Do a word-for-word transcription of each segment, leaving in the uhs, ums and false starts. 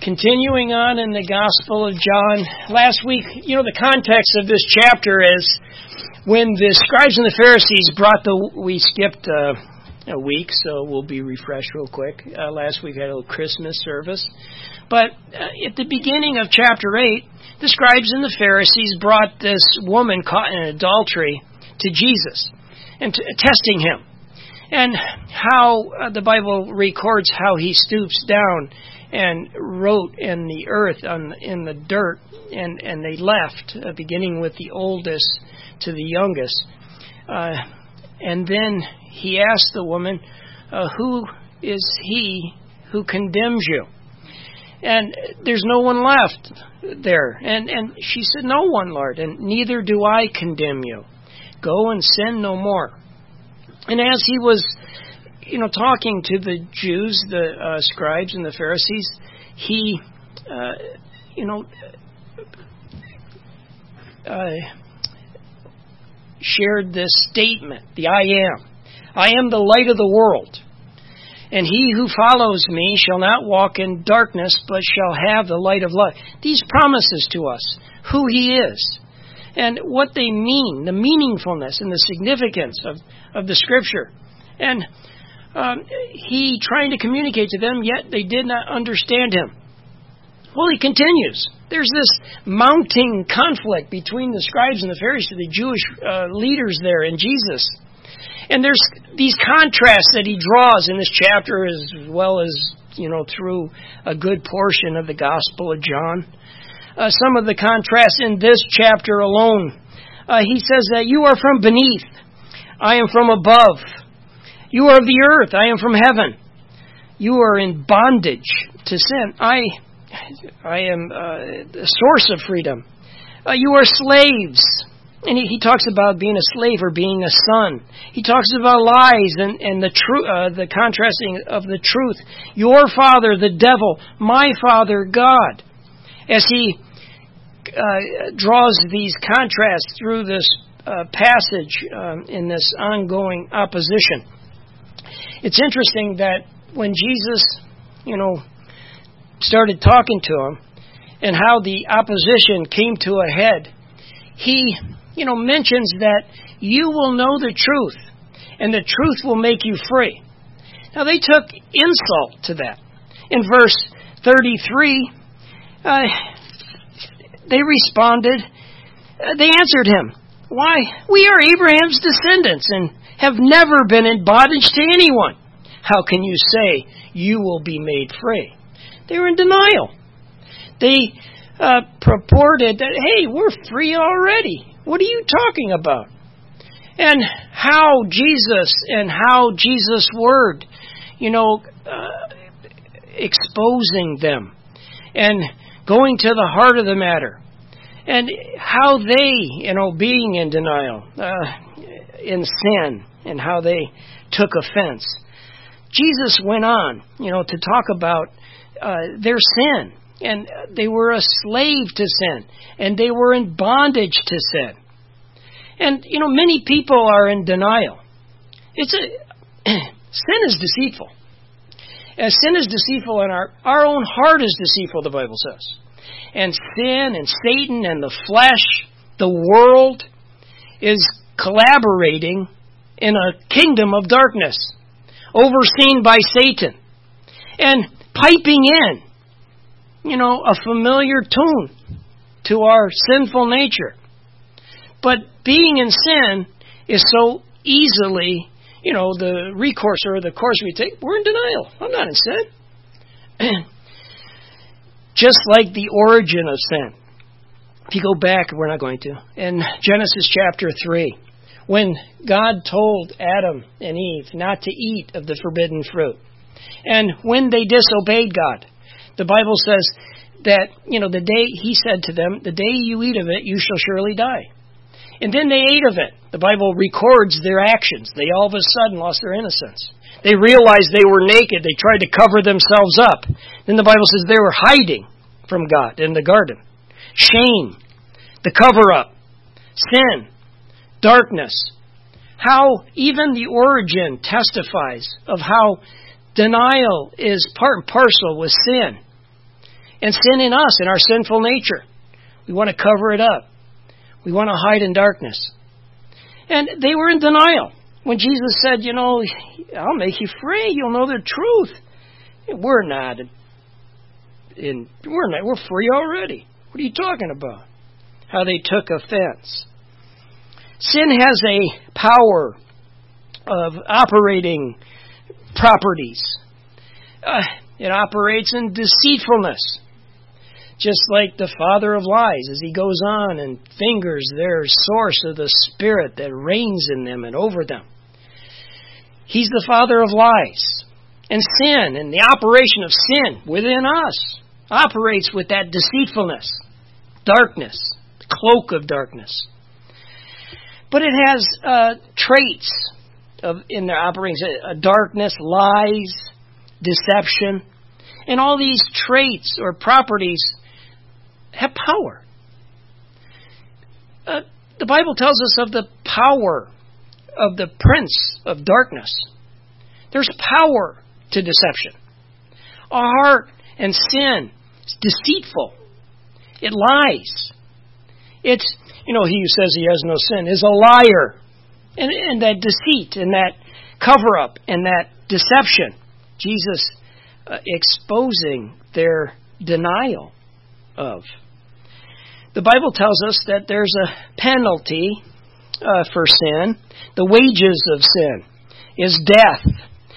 Continuing on in the Gospel of John, last week, you know, the context of this chapter is when the scribes and the Pharisees brought the, we skipped uh, a week, so we'll be refreshed real quick. Uh, last week I had a little Christmas service. But uh, at the beginning of chapter eight, the scribes and the Pharisees brought this woman caught in adultery to Jesus and t- testing him. And how uh, the Bible records how he stoops down and wrote in the earth, on, in the dirt, and, and they left, uh, beginning with the oldest to the youngest. Uh, and then he asked the woman, uh, who is he who condemns you? And there's no one left there. And, and she said, no one, Lord, and neither do I condemn you. Go and sin no more. And as he was you know, talking to the Jews, the uh, scribes and the Pharisees, he, uh, you know, uh, shared this statement, the I am. I am the light of the world. And he who follows me shall not walk in darkness, but shall have the light of life. These promises to us, who he is, and what they mean, the meaningfulness and the significance of, of the Scripture. And Um, he trying to communicate to them, yet they did not understand him. Well, he continues. There's this mounting conflict between the scribes and the Pharisees, the Jewish uh, leaders there, and Jesus. And there's these contrasts that he draws in this chapter, as well as, you know, through a good portion of the Gospel of John. Uh, some of the contrasts in this chapter alone. Uh, he says that you are from beneath, I am from above. You are of the earth, I am from heaven. You are in bondage to sin. I I am uh, the source of freedom. Uh, you are slaves. And he, he talks about being a slave or being a son. He talks about lies and, and the tru- uh, the contrasting of the truth. Your father, the devil, my father, God. As he uh, draws these contrasts through this uh, passage um, in this ongoing opposition. It's interesting that when Jesus, you know, started talking to him and how the opposition came to a head, he, you know, mentions that you will know the truth and the truth will make you free. Now, they took insult to that. In verse thirty-three, uh, they responded, uh, they answered him, why, we are Abraham's descendants and have never been in bondage to anyone. How can you say you will be made free? They were in denial. They uh, purported that, hey, we're free already. What are you talking about? And how Jesus and how Jesus' word, you know, uh, exposing them and going to the heart of the matter. And how they, you know, being in denial, uh, in sin, and how they took offense. Jesus went on, you know, to talk about uh, their sin. And they were a slave to sin. And they were in bondage to sin. And, you know, many people are in denial. It's a sin is deceitful. As sin is deceitful, and our, our own heart is deceitful, the Bible says. And sin and Satan and the flesh, the world, is collaborating in a kingdom of darkness, overseen by Satan, and piping in, you know, a familiar tune to our sinful nature. But being in sin is so easily, you know, the recourse or the course we take. We're in denial. I'm not in sin. Just like the origin of sin. If you go back, we're not going to, in Genesis chapter three, when God told Adam and Eve not to eat of the forbidden fruit. And when they disobeyed God, the Bible says that, you know, the day he said to them, the day you eat of it, you shall surely die. And then they ate of it. The Bible records their actions. They all of a sudden lost their innocence. They realized they were naked. They tried to cover themselves up. Then the Bible says they were hiding from God in the garden. Shame, the cover-up, sin, darkness. How even the origin testifies of how denial is part and parcel with sin. And sin in us, in our sinful nature. We want to cover it up. We want to hide in darkness. And they were in denial. When Jesus said, you know, I'll make you free. You'll know the truth. We're not. In, we're not. We're free already. What are you talking about? How they took offense. Sin has a power of operating properties. Uh, it operates in deceitfulness. Just like the father of lies, as he goes on and fingers their source of the spirit that reigns in them and over them. He's the father of lies. And sin, and the operation of sin within us, operates with that deceitfulness, darkness, the cloak of darkness. But it has uh, traits of in their operations, uh, darkness, lies, deception. And all these traits or properties have power. Uh, the Bible tells us of the power of the prince of darkness. There's power to deception. Our heart and sin is deceitful. It lies. It's, you know, he who says he has no sin is a liar. And, and that deceit and that cover-up and that deception, Jesus uh, exposing their denial of. The Bible tells us that there's a penalty uh, for sin. The wages of sin is death.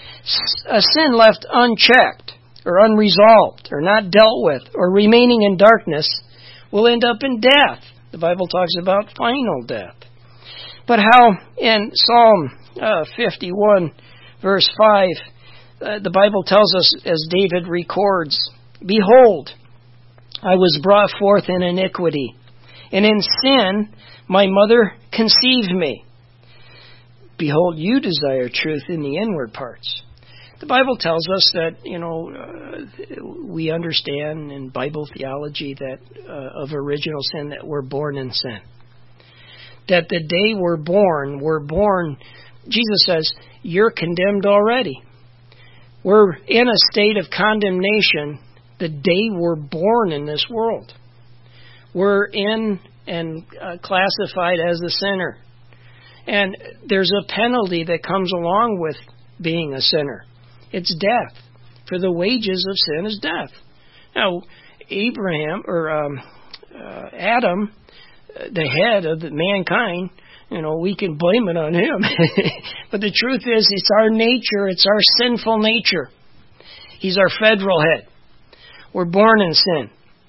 A sin left unchecked or unresolved or not dealt with or remaining in darkness will end up in death. The Bible talks about final death. But how in Psalm uh, fifty-one, verse five, uh, the Bible tells us, as David records, "Behold, I was brought forth in iniquity, and in sin my mother conceived me. Behold, you desire truth in the inward parts." The Bible tells us that, you know, uh, we understand in Bible theology that uh, of original sin that we're born in sin. That the day we're born, we're born, Jesus says, you're condemned already. We're in a state of condemnation the day we're born in this world. We're in and uh, classified as a sinner. And there's a penalty that comes along with being a sinner. It's death. For the wages of sin is death. Now, Abraham, or um, uh, Adam, the head of the mankind, you know, we can blame it on him. But the truth is, it's our nature, it's our sinful nature. He's our federal head. We're born in sin.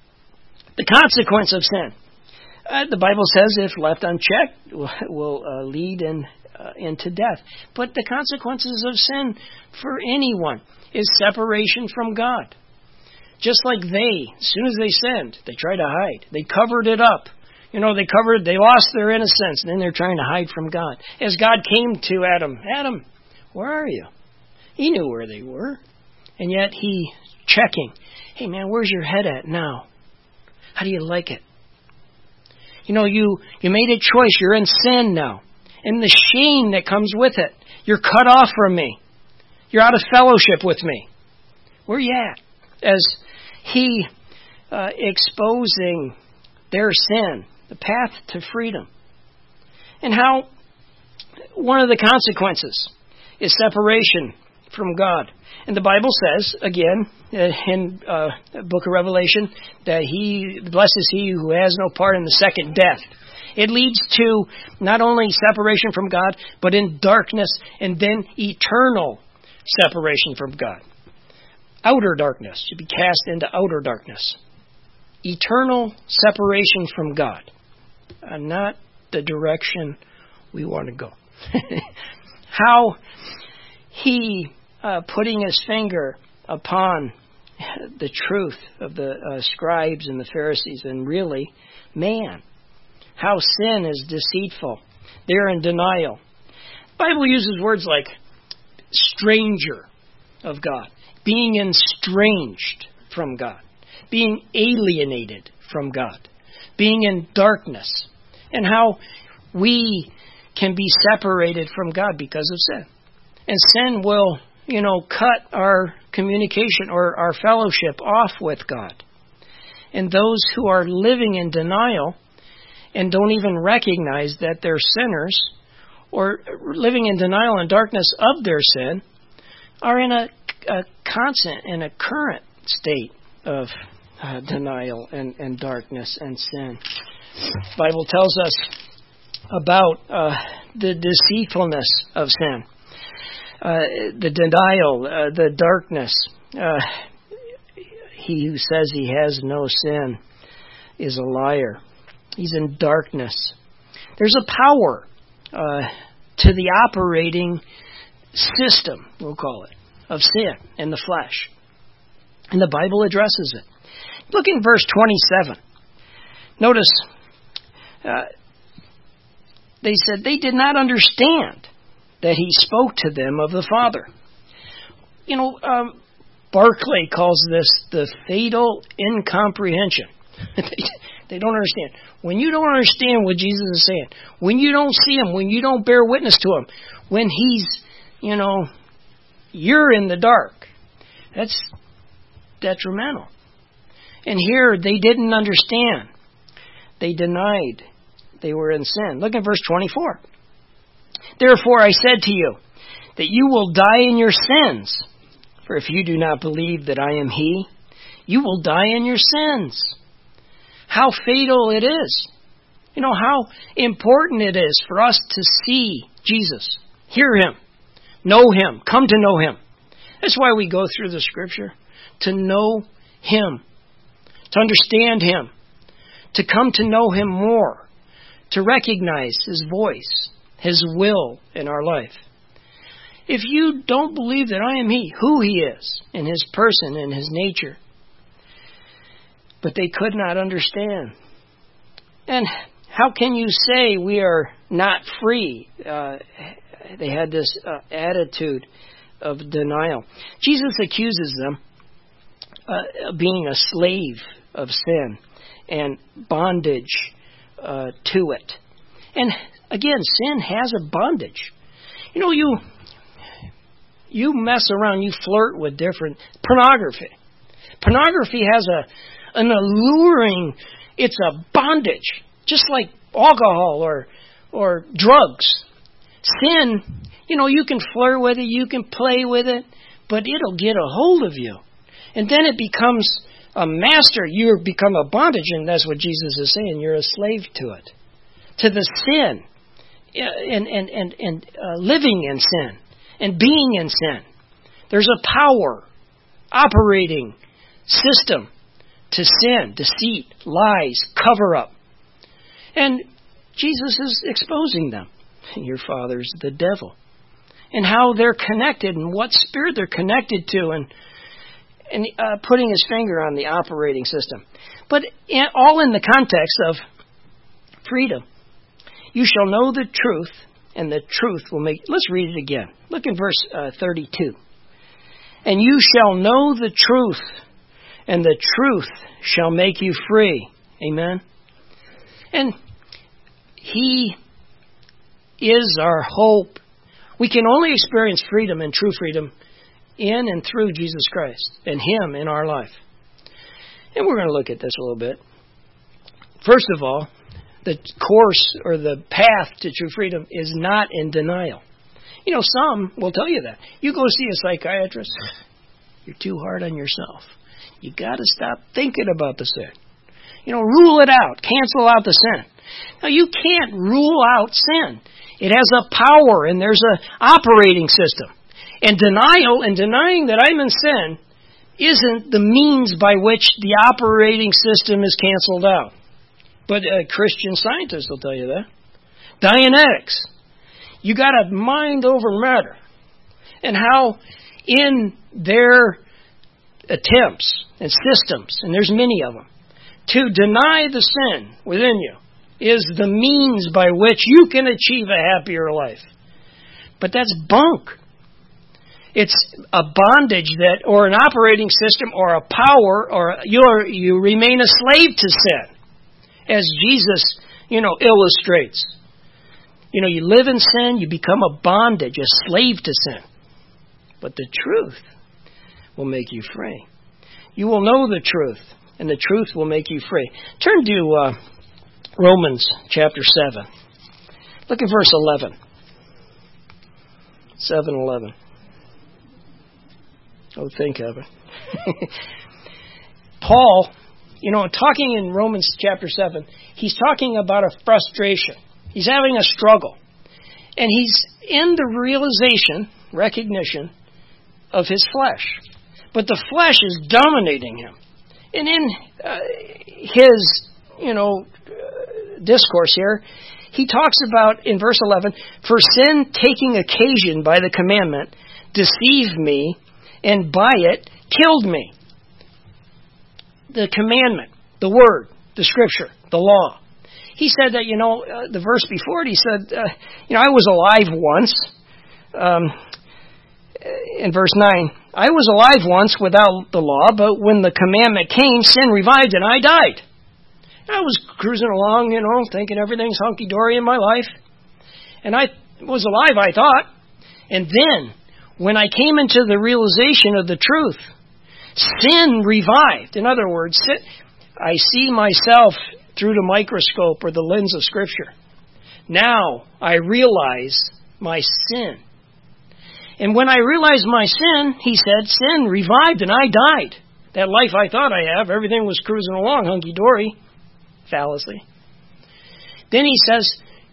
The consequence of sin, uh, the Bible says, if left unchecked, will, will uh, lead in, uh, into death. But the consequences of sin for anyone is separation from God. Just like they, as soon as they sinned, they tried to hide. They covered it up. You know, they covered, they lost their innocence, and then they're trying to hide from God. As God came to Adam, Adam, where are you? He knew where they were. And yet he, checking, hey man, where's your head at now? How do you like it? You know, you, you made a choice. You're in sin now. And the shame that comes with it. You're cut off from me. You're out of fellowship with me. Where are you at? As he uh, exposing their sin, the path to freedom. And how one of the consequences is separation from God. And the Bible says, again, in uh, the book of Revelation, that he blesses he who has no part in the second death. It leads to not only separation from God, but in darkness, and then eternal separation from God. Outer darkness, to be cast into outer darkness. Eternal separation from God. Uh, not the direction we want to go. How he, uh, putting his finger upon the truth of the uh, scribes and the Pharisees, and really man. How sin is deceitful. They're in denial. The Bible uses words like stranger of God, being estranged from God, being alienated from God, being in darkness, and how we can be separated from God because of sin. And sin will, you know, cut our communication or our fellowship off with God. and those who are living in denial and don't even recognize that they're sinners, or living in denial and darkness of their sin, are in a, a constant and a current state of uh, denial and, and darkness and sin. The Bible tells us about uh, the deceitfulness of sin, uh, the denial, uh, the darkness. Uh, he who says he has no sin is a liar. He's in darkness. There's a power uh, to the operating system, we'll call it, of sin in the flesh. And the Bible addresses it. Look in verse twenty-seven. Notice, uh, they said they did not understand that he spoke to them of the Father. You know, um, Barclay calls this the fatal incomprehension. They don't understand. When you don't understand what Jesus is saying, when you don't see him, when you don't bear witness to him, when he's, you know, you're in the dark, that's detrimental. And here they didn't understand. They denied they were in sin. Look at verse twenty-four. Therefore I said to you that you will die in your sins. For if you do not believe that I am he, you will die in your sins. How fatal it is. You know, how important it is for us to see Jesus, hear him, know him, come to know him. That's why we go through the Scripture, to know him, to understand him, to come to know him more, to recognize his voice, his will in our life. If you don't believe that I am he, who he is, in his person and his nature, but they could not understand. And how can you say we are not free? Uh, they had this uh, attitude of denial. Jesus accuses them uh, of being a slave of sin and bondage uh, to it. And again, sin has a bondage. You know, you you mess around, you flirt with different pornography. Pornography has a an alluring, it's a bondage, just like alcohol or or drugs. Sin, you know, you can flirt with it, you can play with it, but it'll get a hold of you. And then it becomes a master. You become a bondage, and that's what Jesus is saying. You're a slave to it, to the sin, and and and and uh, living in sin and being in sin. There's a power operating system to sin, deceit, lies, cover up, and Jesus is exposing them. Your father's the devil, and how they're connected, and what spirit they're connected to, and. And uh, putting his finger on the operating system. But in, all in the context of freedom. You shall know the truth, and the truth will make... Let's read it again. Look in verse uh, thirty-two. And you shall know the truth, and the truth shall make you free. Amen? And he is our hope. We can only experience freedom and true freedom in and through Jesus Christ and him in our life. And we're going to look at this a little bit. First of all, the course or the path to true freedom is not in denial. You know, some will tell you that. You go see a psychiatrist, you're too hard on yourself. You got to stop thinking about the sin. You know, rule it out. Cancel out the sin. Now, you can't rule out sin. It has a power, and there's an operating system. And denial and denying that I'm in sin isn't the means by which the operating system is canceled out. But uh, Christian scientists will tell you that. Dianetics. You got a mind over matter. And how in their attempts and systems, and there's many of them, to deny the sin within you is the means by which you can achieve a happier life. But that's bunk. It's a bondage that, or an operating system, or a power, or you're, you remain a slave to sin, as Jesus, you know, illustrates. You know, you live in sin, you become a bondage, a slave to sin. But the truth will make you free. You will know the truth. and the truth will make you free. Turn to uh, Romans chapter seven. Look at verse eleven. seven eleven. Oh, think of it. Paul, you know, talking in Romans chapter seven, he's talking about a frustration. He's having a struggle. And he's in the realization, recognition of his flesh. But the flesh is dominating him. And in uh, his, you know, uh, discourse here, he talks about, in verse eleven, for sin taking occasion by the commandment deceived me, and by it killed me. The commandment, the word, the scripture, the law. He said that, you know, uh, the verse before it, he said, uh, you know, I was alive once. Um, in verse nine, I was alive once without the law, but when the commandment came, sin revived and I died. I was cruising along, you know, thinking everything's hunky-dory in my life. And I was alive, I thought. And then, when I came into the realization of the truth, sin revived. In other words, I see myself through the microscope or the lens of Scripture. Now I realize my sin. And when I realized my sin, he said, sin revived and I died. That life I thought I have, everything was cruising along hunky-dory. Fallacy. Then he says,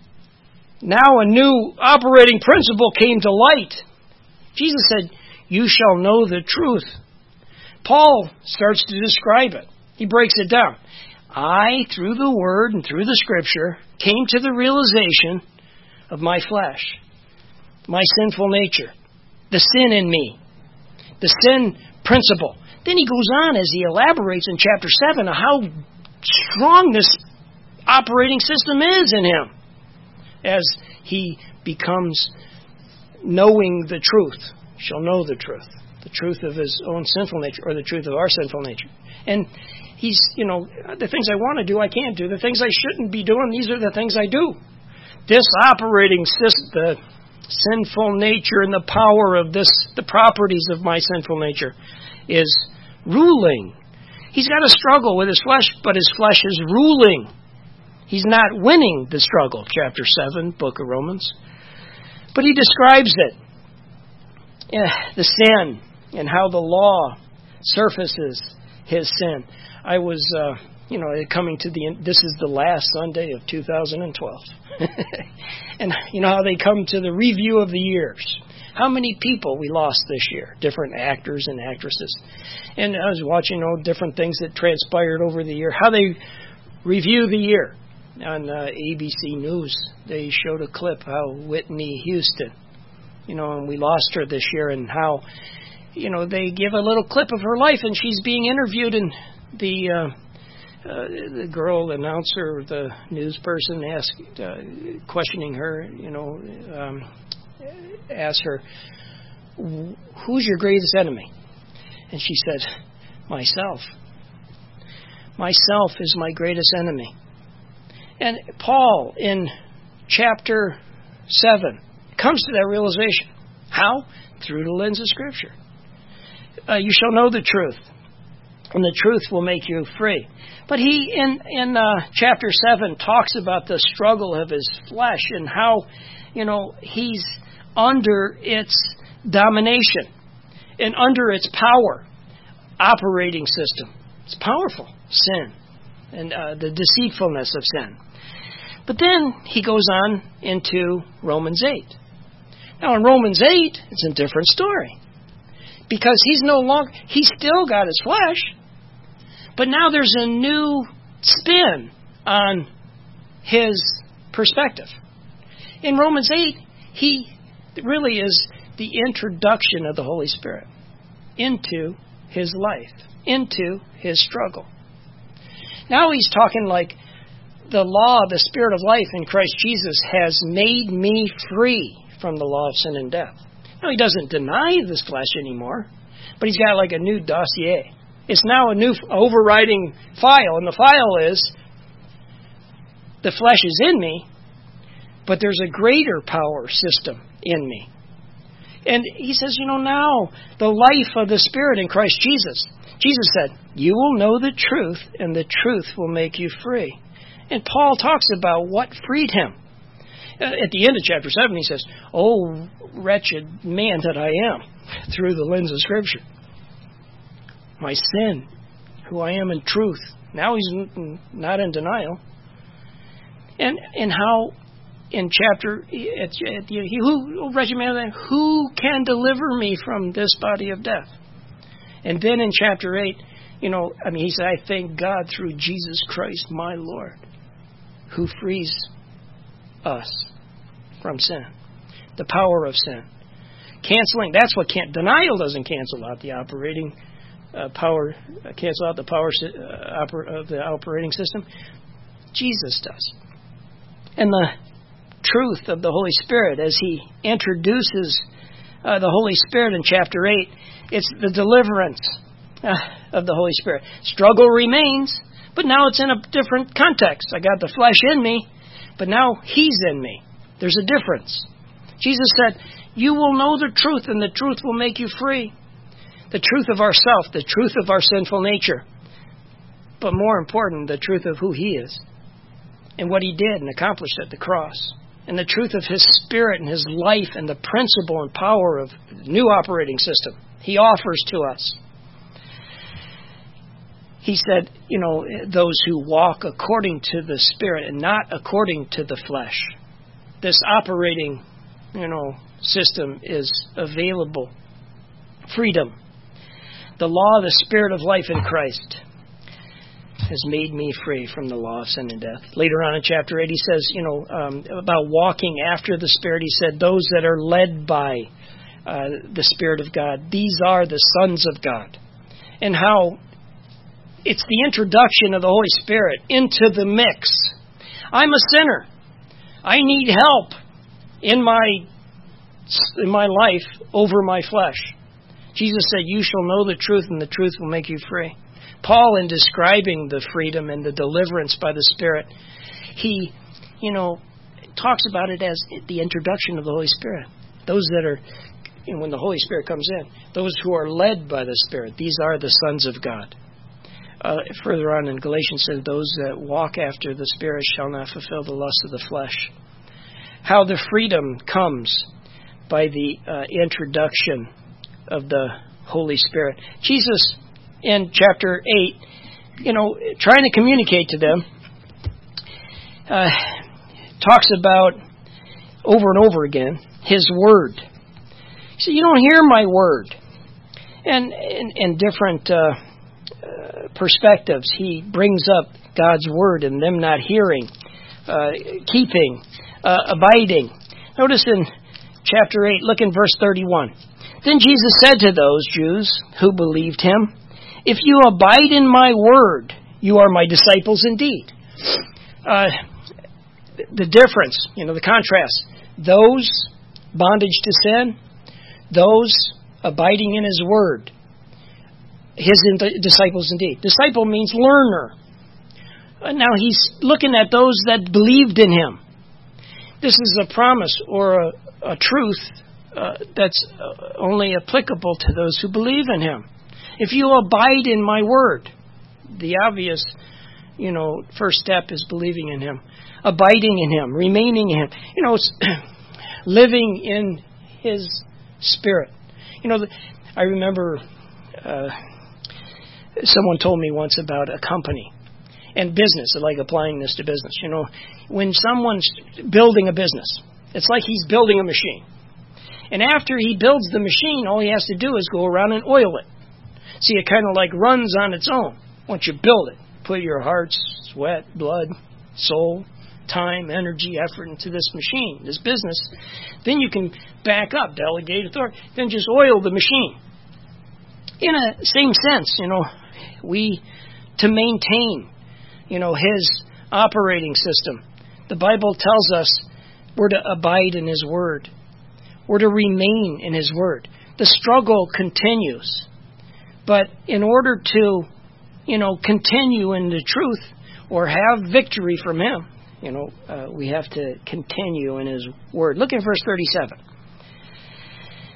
now a new operating principle came to light. Jesus said, you shall know the truth. Paul starts to describe it. He breaks it down. I, through the Word and through the Scripture, came to the realization of my flesh, my sinful nature, the sin in me, the sin principle. Then he goes on as he elaborates in chapter seven on how strong this operating system is in him as he becomes knowing the truth, shall know the truth, the truth of his own sinful nature or the truth of our sinful nature. And he's, you know, the things I want to do, I can't do. The things I shouldn't be doing, these are the things I do. This operating system, the sinful nature and the power of this, the properties of my sinful nature is ruling. He's got a struggle with his flesh, but his flesh is ruling. He's not winning the struggle, chapter seven, book of Romans. But he describes it, yeah, the sin, and how the law surfaces his sin. I was, uh, you know, coming to the end, this is the last Sunday of two thousand twelve. And you know how they come to the review of the years. How many people we lost this year, different actors and actresses. And I was watching, you know, different things that transpired over the year, how they review the year. On uh, A B C News, they showed a clip how Whitney Houston, you know, and we lost her this year, and how, you know, they give a little clip of her life, and she's being interviewed, and the uh, uh, the girl announcer, the news person, asked, uh, questioning her, you know, um, asked her, who's your greatest enemy? And she said, myself. Myself is my greatest enemy. And Paul, in chapter seven, comes to that realization. How? Through the lens of Scripture. Uh, you shall know the truth, and the truth will make you free. But he, in, in uh, chapter seven, talks about the struggle of his flesh and how, you know, he's under its domination and under its power operating system. It's powerful, sin, and uh, the deceitfulness of sin. But then he goes on into Romans eight. Now in Romans eight, it's a different story. Because he's no longer, he's still got his flesh, but now there's a new spin on his perspective. In Romans eight, he really is the introduction of the Holy Spirit into his life, into his struggle. Now he's talking like the law, the Spirit of life in Christ Jesus has made me free from the law of sin and death. Now he doesn't deny this flesh anymore, but he's got like a new dossier. It's now a new overriding file, and the file is the flesh is in me, but there's a greater power system in me. And he says, you know, now the life of the Spirit in Christ Jesus, Jesus said, you will know the truth, and the truth will make you free. And Paul talks about what freed him. At the end of chapter seven, he says, oh, wretched man that I am, through the lens of Scripture. My sin, who I am in truth. Now he's not in denial. And and how in chapter, at, at the, who, oh, wretched man, who can deliver me from this body of death? And then in chapter eight, you know, I mean, he said, I thank God through Jesus Christ, my Lord, who frees us from sin, the power of sin. Canceling, that's what can't, denial doesn't cancel out the operating uh, power, uh, cancel out the power uh, oper, of the operating system. Jesus does. And the truth of the Holy Spirit, as he introduces uh, the Holy Spirit in chapter eight, it's the deliverance uh, of the Holy Spirit. Struggle remains, but now it's in a different context. I got the flesh in me, but now he's in me. There's a difference. Jesus said, you will know the truth, and the truth will make you free. The truth of ourself, the truth of our sinful nature. But more important, the truth of who he is and what he did and accomplished at the cross. And the truth of his Spirit and his life and the principle and power of the new operating system he offers to us. He said, you know, those who walk according to the Spirit and not according to the flesh. This operating, you know, system is available. Freedom. The law of the Spirit of life in Christ has made me free from the law of sin and death. Later on in chapter eight, he says, you know, um, about walking after the Spirit. He said, those that are led by uh, the Spirit of God, these are the sons of God. And how it's the introduction of the Holy Spirit into the mix. I'm a sinner. I need help in my in my life over my flesh. Jesus said, you shall know the truth, and the truth will make you free. Paul, in describing the freedom and the deliverance by the Spirit, he, you know, talks about it as the introduction of the Holy Spirit. Those that are, you know, when the Holy Spirit comes in, those who are led by the Spirit, these are the sons of God. Uh, further on in Galatians says, those that walk after the Spirit shall not fulfill the lust of the flesh. How the freedom comes by the uh, introduction of the Holy Spirit. Jesus, in chapter eight, you know, trying to communicate to them, uh, talks about over and over again his word. He said, you don't hear my word. And in different uh, uh, perspectives, he brings up God's word and them not hearing, uh, keeping, uh, abiding. Notice in chapter eight, look in verse thirty-one. Then Jesus said to those Jews who believed him, if you abide in my word, you are my disciples indeed. Uh, the difference, you know, the contrast. Those bondage to sin, those abiding in his word, his in- disciples indeed. Disciple means learner. Uh, now he's looking at those that believed in him. This is a promise or a, a truth uh, that's uh, only applicable to those who believe in him. If you abide in my word, the obvious, you know, first step is believing in him, abiding in him, remaining in him. You know, it's living in his Spirit. You know, I remember uh, someone told me once about a company and business, like applying this to business. You know, when someone's building a business, it's like he's building a machine. And after he builds the machine, all he has to do is go around and oil it. See, it kind of like runs on its own once you build it. Put your heart, sweat, blood, soul, time, energy, effort into this machine, this business. Then you can back up, delegate authority, then just oil the machine. In a same sense, you know, we, to maintain, you know, his operating system, the Bible tells us we're to abide in his word. We're to remain in his word. The struggle continues. But in order to, you know, continue in the truth or have victory from him, you know, uh, we have to continue in his word. Look at verse thirty-seven.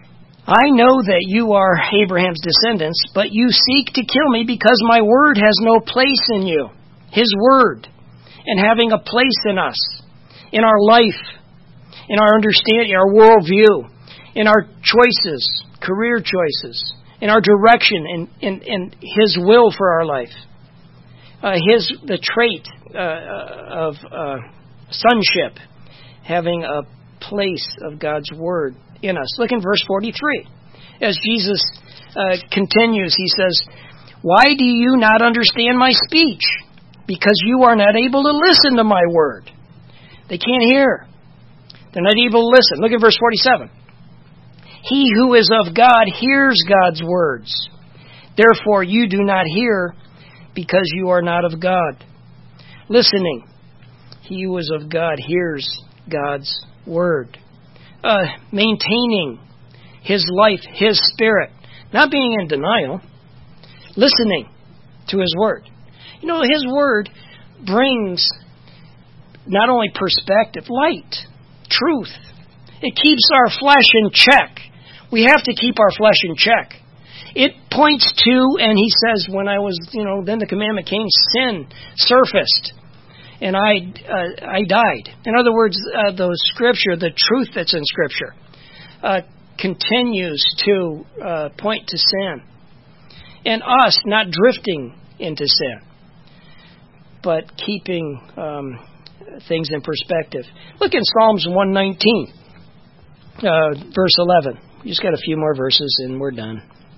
I know that you are Abraham's descendants, but you seek to kill me because my word has no place in you. His word, and having a place in us, in our life, in our understanding, our worldview, in our choices, career choices, in our direction, in, in, in His will for our life. Uh, his the trait uh, of uh, sonship, having a place of God's word in us. Look in verse forty-three. As Jesus uh, continues, He says, "Why do you not understand my speech? Because you are not able to listen to my word." They can't hear. They're not able to listen. Look at verse forty-seven. "He who is of God hears God's words. Therefore you do not hear, because you are not of God." Listening. He who is of God hears God's word. Uh, maintaining His life, His spirit. Not being in denial. Listening to His word. You know, His word brings not only perspective, light, truth. It keeps our flesh in check. We have to keep our flesh in check. It points to, and He says, when I was, you know, then the commandment came, sin surfaced, and I uh, I died. In other words, uh, the Scripture, the truth that's in Scripture, uh, continues to uh, point to sin. And us not drifting into sin, but keeping um, things in perspective. Look in Psalms one nineteen, uh, verse eleven. We just got a few more verses and we're done.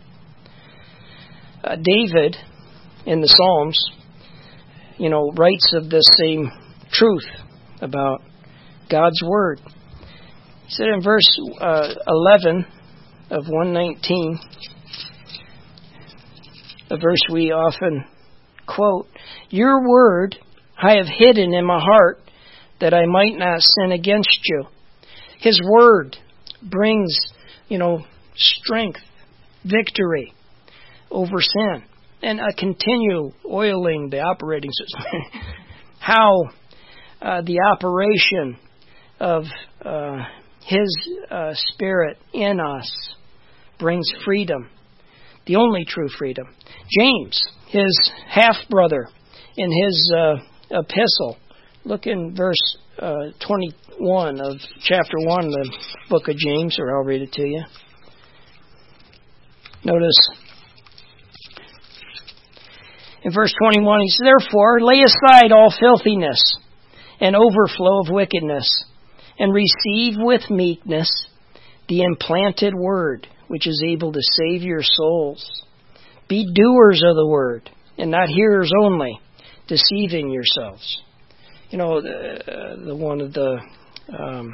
Uh, David, in the Psalms, you know, writes of this same truth about God's Word. He said in verse uh, eleven of one nineteen, a verse we often quote, "Your word I have hidden in my heart, that I might not sin against you." His word brings, you know, strength, victory over sin, and a continue oiling the operating system. How uh, the operation of uh, His uh, Spirit in us brings freedom, the only true freedom. James, his half-brother, in his uh, epistle, look in verse uh, twenty-one of chapter one of the book of James, or I'll read it to you. Notice in verse twenty-one, he says, "Therefore lay aside all filthiness and overflow of wickedness, and receive with meekness the implanted word, which is able to save your souls. Be doers of the word, and not hearers only, deceiving yourselves." You know, the, uh, the one of the um,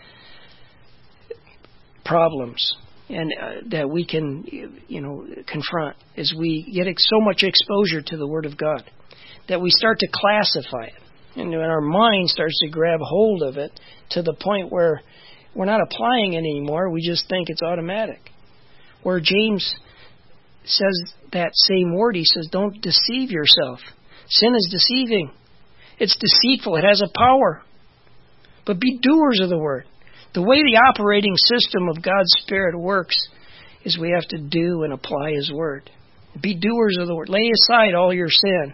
problems and uh, that we can, you know, confront is we get ex- so much exposure to the Word of God that we start to classify it, and when our mind starts to grab hold of it to the point where we're not applying it anymore, we just think it's automatic. Where James says that same word, he says, don't deceive yourself. Sin is deceiving. It's deceitful. It has a power. But be doers of the word. The way the operating system of God's Spirit works is we have to do and apply His word. Be doers of the word. Lay aside all your sin.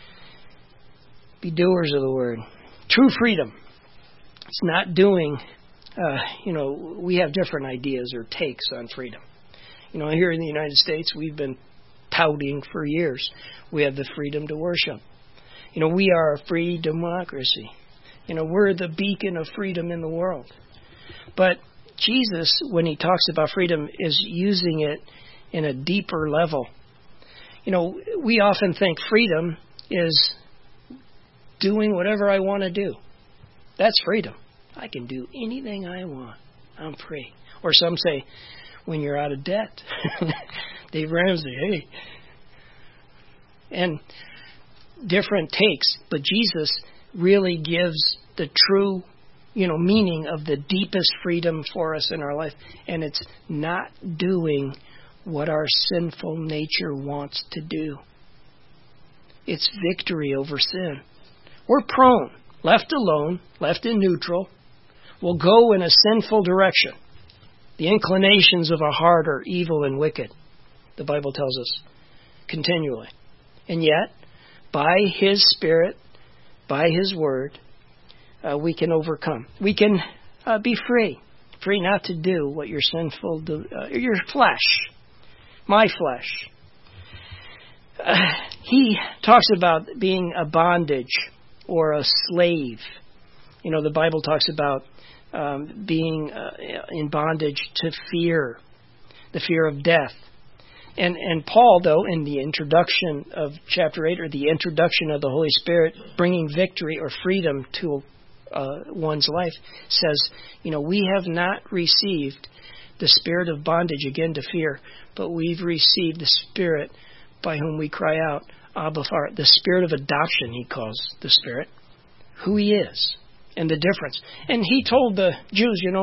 Be doers of the word. True freedom. It's not doing, uh, you know, we have different ideas or takes on freedom. You know, here in the United States, we've been touting for years. We have the freedom to worship. You know, we are a free democracy. You know, we're the beacon of freedom in the world. But Jesus, when He talks about freedom, is using it in a deeper level. You know, we often think freedom is doing whatever I want to do. That's freedom. I can do anything I want. I'm free. Or some say, when you're out of debt. Dave Ramsey, hey. And different takes, but Jesus really gives the true, you know, meaning of the deepest freedom for us in our life, and it's not doing what our sinful nature wants to do. It's victory over sin. We're prone, left alone, left in neutral, will go in a sinful direction. The inclinations of our heart are evil and wicked, the Bible tells us, continually. And yet, by His Spirit, by His Word, uh, we can overcome. We can uh, be free. Free not to do what your sinful, do, uh, your flesh, my flesh. Uh, he talks about being a bondage or a slave. You know, the Bible talks about um, being uh, in bondage to fear, the fear of death. And and Paul, though, in the introduction of chapter eight, or the introduction of the Holy Spirit bringing victory or freedom to uh, one's life, says, you know, we have not received the spirit of bondage again to fear, but we've received the Spirit by whom we cry out, Abba, Father. The Spirit of adoption, he calls the Spirit, who He is, and the difference. And he told the Jews, you know,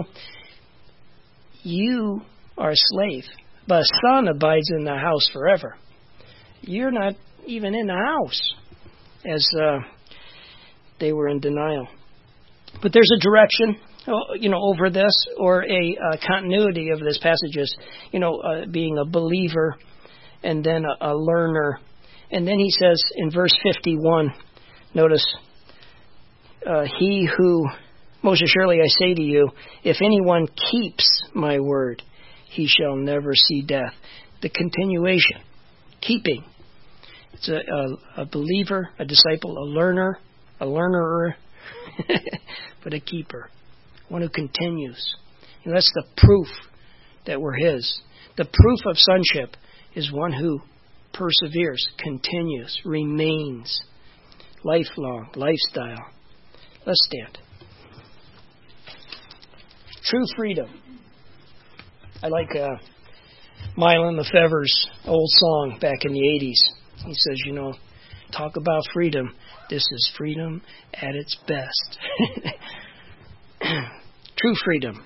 you are a slave, but a son abides in the house forever. You're not even in the house, as uh, they were in denial. But there's a direction, you know, over this, or a uh, continuity of this passage is, you know, uh, being a believer and then a, a learner. And then he says in verse fifty-one, notice, uh, he who, most assuredly I say to you, if anyone keeps my word, he shall never see death. The continuation, keeping. It's a, a, a believer, a disciple, a learner, a learnerer, but a keeper, one who continues. And that's the proof that we're His. The proof of sonship is one who perseveres, continues, remains, lifelong, lifestyle. Let's stand. True freedom. I like uh, Mylon Lefebvre's old song back in the eighties. He says, you know, talk about freedom. This is freedom at its best. True freedom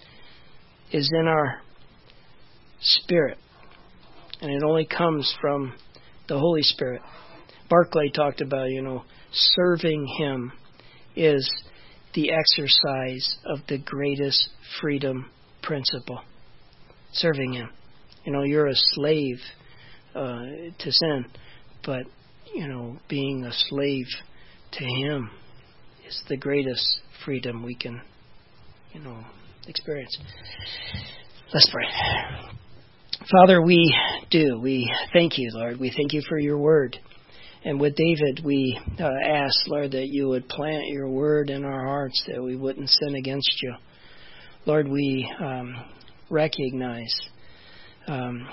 is in our spirit, and it only comes from the Holy Spirit. Barclay talked about, you know, serving Him is the exercise of the greatest freedom principle. Serving Him. You know, you're a slave uh, to sin, but, you know, being a slave to Him is the greatest freedom we can, you know, experience. Let's pray. Father, we do. We thank You, Lord. We thank You for Your word. And with David, we uh, ask, Lord, that You would plant Your word in our hearts, that we wouldn't sin against You. Lord, we um, recognize um,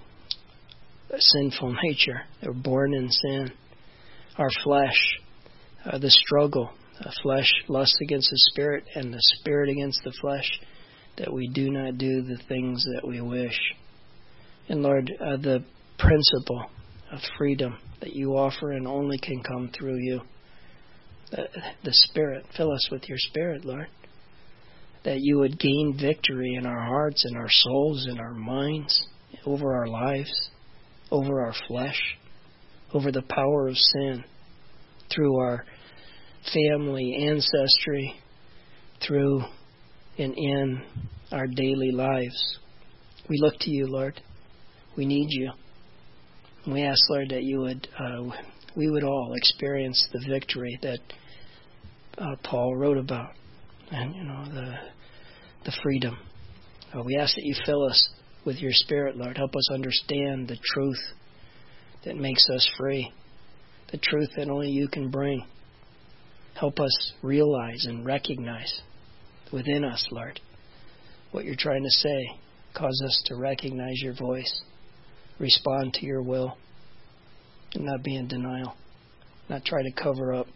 a sinful nature. We're born in sin. Our flesh, uh, the struggle, the flesh lusts against the spirit and the spirit against the flesh, that we do not do the things that we wish. And Lord, uh, the principle of freedom that You offer and only can come through You. The, the Spirit, fill us with Your Spirit, Lord, that You would gain victory in our hearts, in our souls, in our minds, over our lives, over our flesh, over the power of sin, through our family ancestry, through and in our daily lives. We look to You, Lord. We need You. We ask, Lord, that You would, uh, we would all experience the victory that uh, Paul wrote about, and you know the the freedom. Uh, we ask that You fill us with Your Spirit, Lord. Help us understand the truth that makes us free, the truth that only You can bring. Help us realize and recognize within us, Lord, what You're trying to say. Cause us to recognize Your voice, respond to Your will, and not be in denial, not try to cover up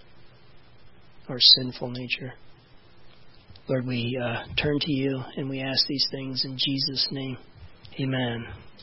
our sinful nature. Lord, we uh, turn to You and we ask these things in Jesus' name. Amen.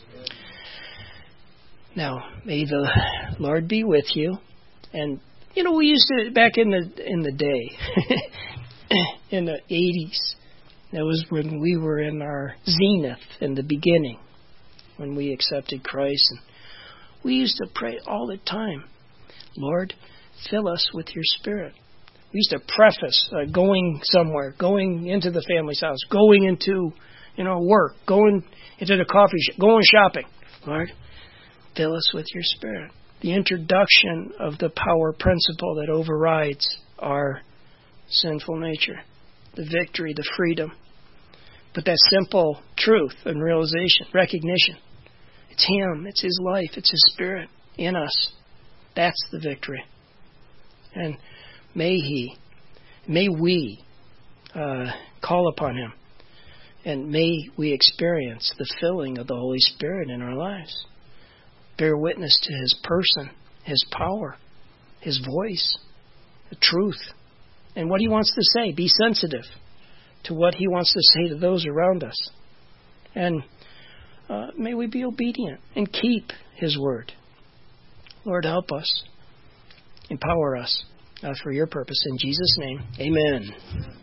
Now, may the Lord be with you. And, you know, we used to, back in the in the day, in the eighties, that was when we were in our zenith, in the beginning, when we accepted Christ. And we used to pray all the time, Lord, fill us with Your Spirit. We used to preface uh, going somewhere, going into the family's house, going into, you know, work, going into the coffee shop, going shopping. Lord, fill us with your Spirit. The introduction of the power principle that overrides our sinful nature. The victory, the freedom. But that simple truth and realization, recognition. It's Him, it's His life, it's His Spirit in us. That's the victory. And may He, may we uh, call upon Him. And may we experience the filling of the Holy Spirit in our lives. Bear witness to His person, His power, His voice, the truth, and what He wants to say. Be sensitive to what He wants to say to those around us. And uh, may we be obedient and keep His word. Lord, help us. Empower us uh, for your purpose. In Jesus' name, amen.